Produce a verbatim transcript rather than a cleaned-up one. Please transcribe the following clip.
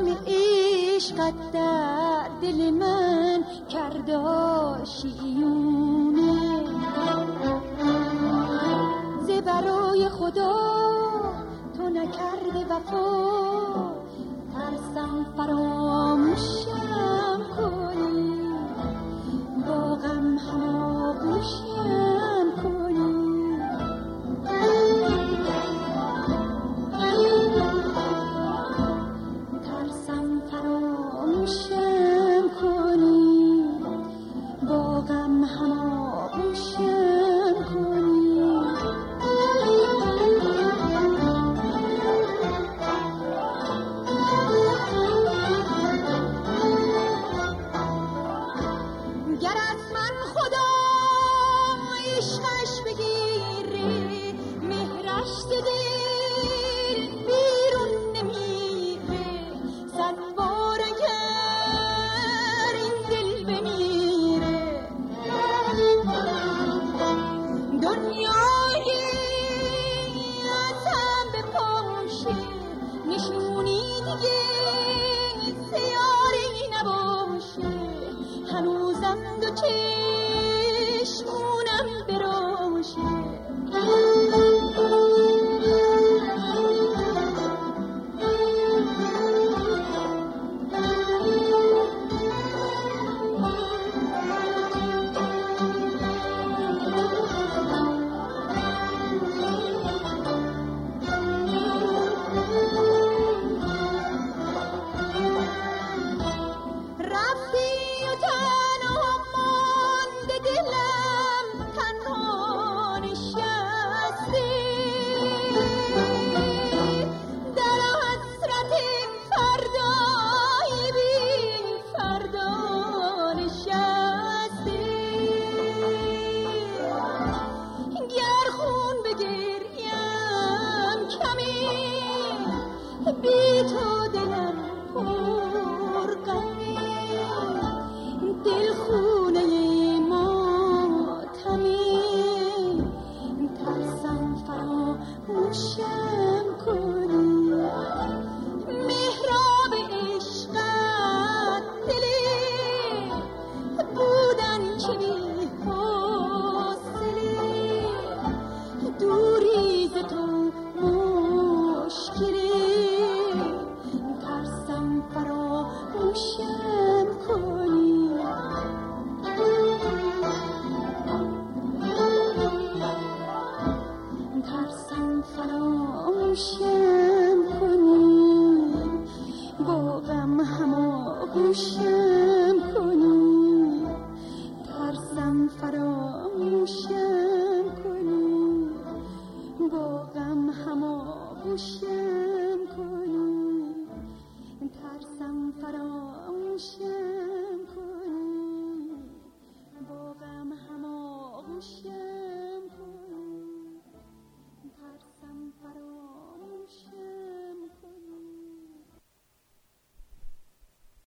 عشقت در دل من کرده آشیونه، ز برای خدا تو نکرده وفا، ترسم فراموشم کنی، با غم هماغوشم کنی. ترسم فراموشم کنی، با غم هماغوشم کنی. گر از من خدا عشقش بگیره، مهرش ز دل بیرون نمیره، صد بار اگر این دل بمیره، دنیای ازم بپاشه، نشونی دیگه سیاری نباشه، هنوزم دو چشمونم براشه. رفتی